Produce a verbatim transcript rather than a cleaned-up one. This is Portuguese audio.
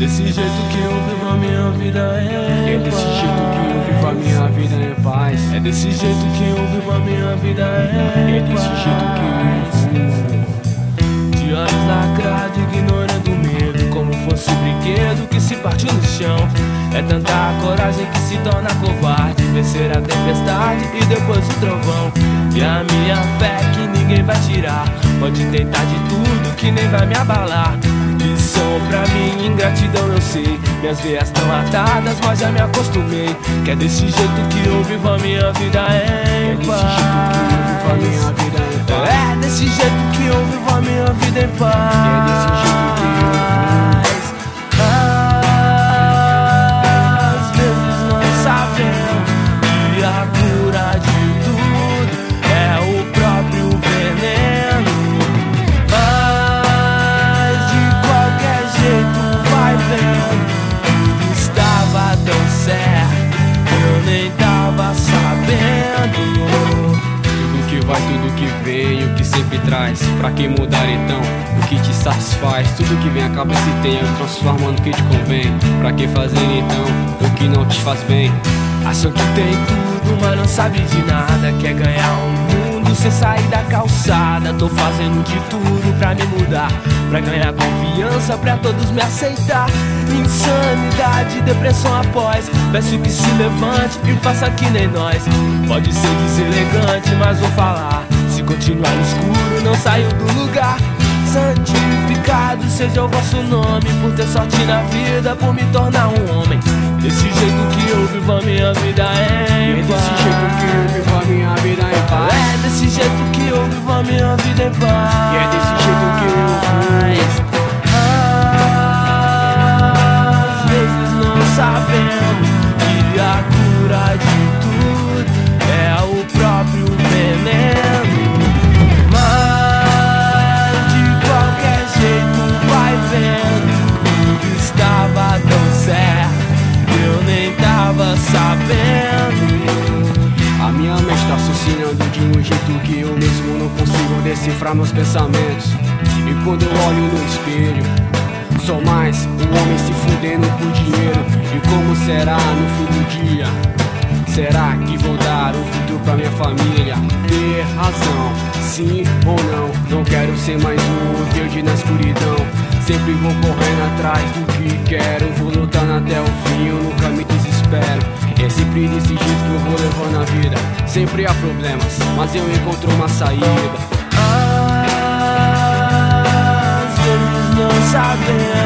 desse jeito que eu vivo a minha vida em É desse jeito que eu vivo a minha vida em paz. É desse jeito que eu vivo a minha vida em É desse jeito que eu vivo. de olhos lacrados, ignorando o medo, como fosse um brinquedo que se partiu no chão. É tanta coragem que se torna covarde, vencer a tempestade e depois o trovão. E a minha fé que ninguém vai tirar, pode tentar de tudo que nem vai me abalar. Lição pra mim, ingratidão eu sei, minhas veias tão atadas, mas já me acostumei. Que é desse jeito que eu vivo a minha vida em paz. É desse jeito que eu vivo a minha vida em paz. É desse jeito que eu vivo a minha vida em paz. É desse jeito que eu vivo. Às vezes não sabemos que a cura de tudo é o próprio veneno, Mas de qualquer jeito vai vendo, tudo estava tão certo, eu nem tava sabendo. tudo que vai, tudo que vem, o que sempre traz. Pra que mudar então o que te satisfaz? Tudo que vem acaba se tem, eu transformo no que te convém. Pra que fazer então o que não te faz bem? Acham que tem tudo, mas não sabe de nada. Quer ganhar o mundo sem sair da calçada. Tô fazendo de tudo pra me mudar, pra ganhar confiança, pra todos me aceitar. Insanidade, depressão após, peço que se levante e faça que nem nós. Pode ser deselegante, mas vou falar. Se continuar no escuro, não saio do lugar. Santificado seja o vosso nome, por ter sorte na vida, por me tornar um homem. Desse jeito que eu vivo a minha vida em É paz. desse jeito que eu vivo a minha vida em paz. É desse jeito que eu vivo a minha vida em paz. E é desse jeito que eu vivo. Às vezes não sabemos que a cura de tudo é o próprio veneno, mas de qualquer jeito vai vendo, tudo estava tão certo, eu nem tava sabendo. A minha mente tá raciocinando de um jeito que eu mesmo não consigo decifrar meus pensamentos. E quando eu olho no espelho, sou mais um homem se fudendo por dinheiro. E como será no fim do dia? Será que vou dar um futuro pra minha família? Ter razão, sim ou não? Não quero ser mais um verde na escuridão. Sempre vou correndo atrás do que quero, vou lutando até o fim, eu nunca me desespero. É sempre desse jeito que eu vou levando a vida. Sempre há problemas, mas eu encontro uma saída. Às vezes não sabemos